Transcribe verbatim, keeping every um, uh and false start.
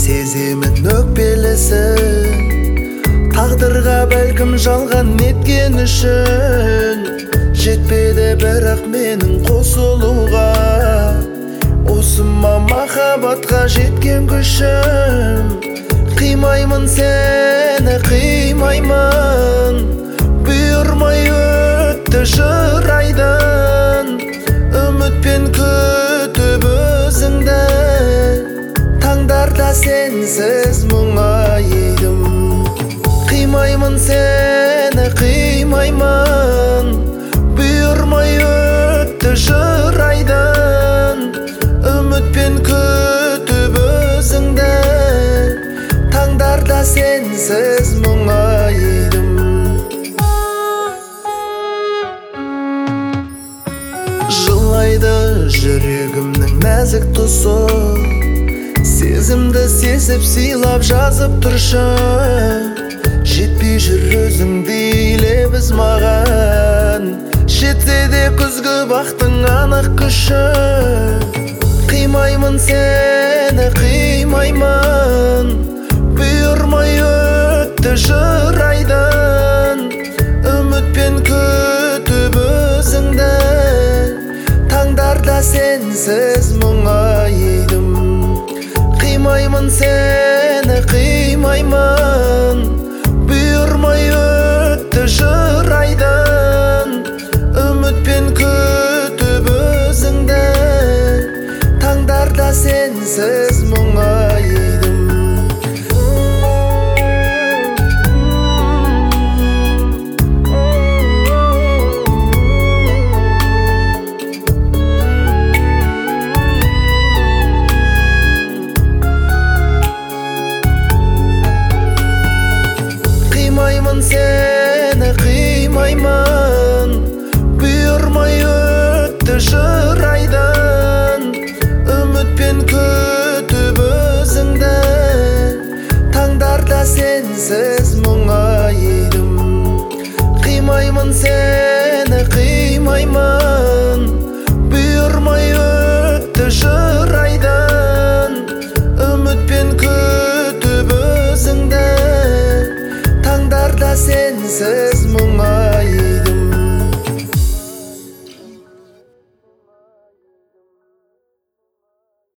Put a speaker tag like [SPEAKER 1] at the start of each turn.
[SPEAKER 1] сеземін өкпелісін, тағдырға бәлкім жалған неткен үшін. Жетпеді бірақ менің қосылуға, осыма махаббатқа жеткен күшім. Қимаймын сені, қимаймын, бұйырмай өтті жыр айдан. Үмітпен күтіп өзіңді, таңдарда сенсіз мұңайдым. Қимаймын сені, қимаймын, бұйырмай өтті жыр айдан. Үмітпен күтіп өзіңді, таңдарда сенсіз мұңайдым. Жылайды жүрегімнің нәзік тұсы, сезімді сезіп сыйлап жазып тұршы. Жетпей жүр өзіңдей лебіз маған, жетсе де күзгі бақтың анық күші. Қимаймын сені, қимаймын, бұйырмай өтті жыр айдан. Үмітпен күтіп өзіңді, таңдарда сенсіз мұңайдым. Қимаймын сені, қимаймын, бұйырмай өтті жыр айдан. Үмітпен күтіп өзіңді, таңдарда сенсіз мұңайдым. Қимаймын сені, қимаймын, бұйырмай өтті жыр айдан. Үмітпен күтіп өзіңді, таңдарда сенсіз мұңайдым. Қимаймын сені